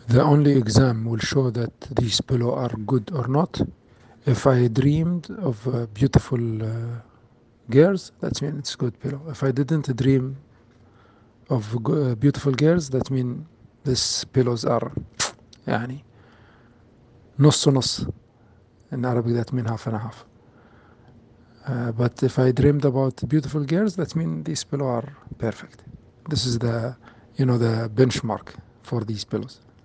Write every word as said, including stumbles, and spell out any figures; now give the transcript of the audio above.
The only exam will show that these pillows are good or not. If I dreamed of uh, beautiful uh, girls, that means it's good pillow. If I didn't dream of go- uh, beautiful girls, that means these pillows are يعني نص نص. In Arabic, that means half and a half. Uh, but if I dreamed about beautiful girls, that means these pillows are perfect. This is the, you know, the benchmark for these pillows.